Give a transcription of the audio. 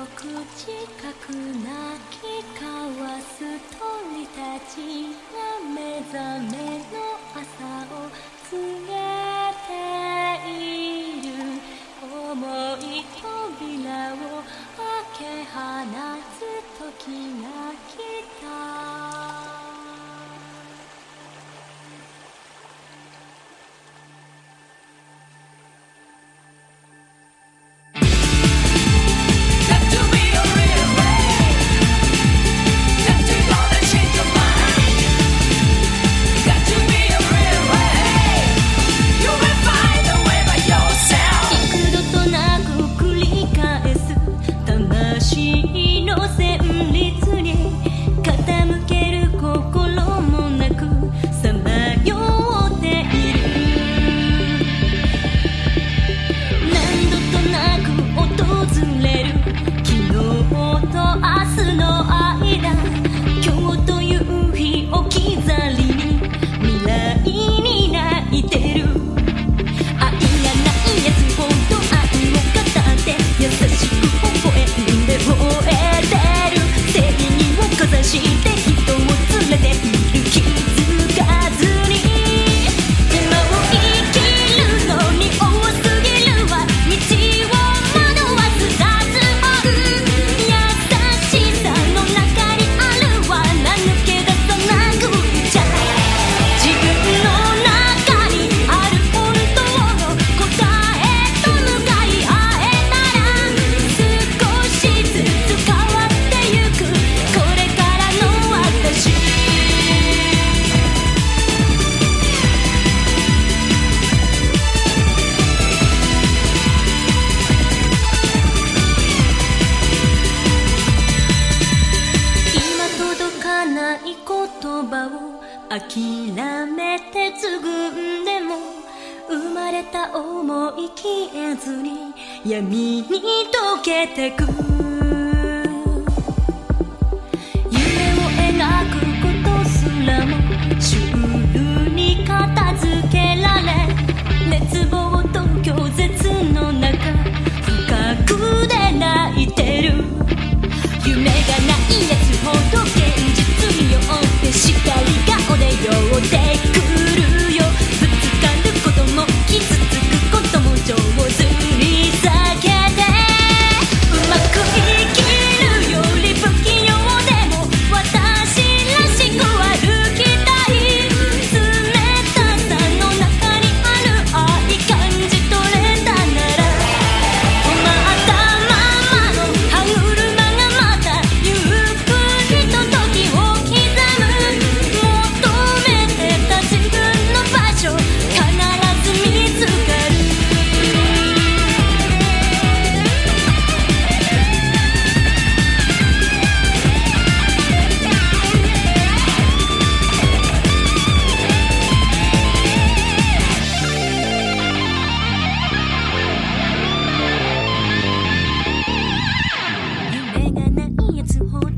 く近く泣き交わす鳥たちが目覚めの朝を告げている。重い扉を開け放つ時が来た。諦めて継ぐんでも生まれた思い消えずに闇に溶けてく。夢を描くことすらもシュールに片付けられ、熱望と拒絶の中深くで泣いてる。夢がないやつほど現実に酔って叱り顔で酔ってくるよ。ぶつかることも傷つくことも上手に避けて、うまく生きるより不器用でも私らしく歩きたい。冷たさの中にある愛感じ取れたなら、止まったままの歯車がまたゆっくりと時を刻む。求めてた自分の場所必ず見つかる。夢がないやつほど